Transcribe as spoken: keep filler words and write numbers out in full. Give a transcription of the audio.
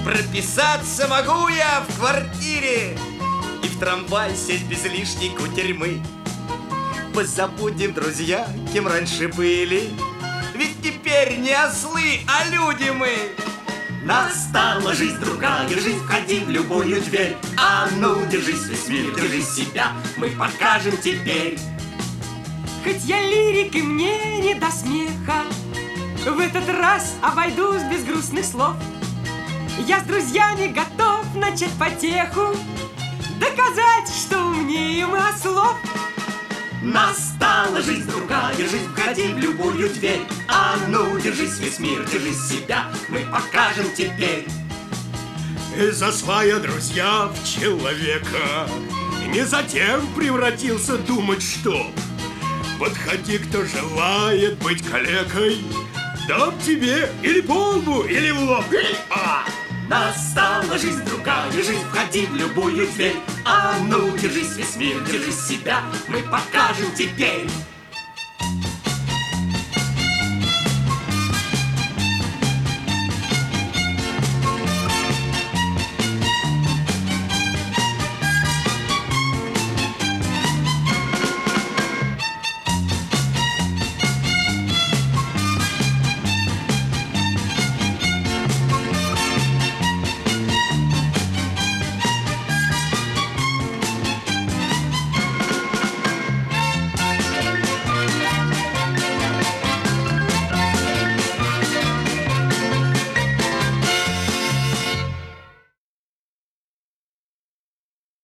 Прописаться могу я в квартире и в трамвай сесть без лишней кутерьмы. Позабудем, друзья, кем раньше были, ведь теперь не ослы, а люди мы. Настала жизнь другая, жизнь, входи в любую дверь. А ну, держись, весь мир, держись себя, мы покажем теперь. Хоть я лирик и мне не до смеха, в этот раз обойдусь без грустных слов. Я с друзьями готов начать потеху, доказать, что умнее мы ослов. Настала жизнь другая, жизнь, входи в любую дверь. А ну, держись, весь мир, держись себя, мы покажем теперь. Из осла я, друзья, в человека не затем превратился думать, что подходи, кто желает быть калекой, дам тебе или по лбу, или в лоб. А! Настала жизнь другая, жизнь, входи в любую дверь. А ну, держись, весь мир, держись себя, мы покажем теперь.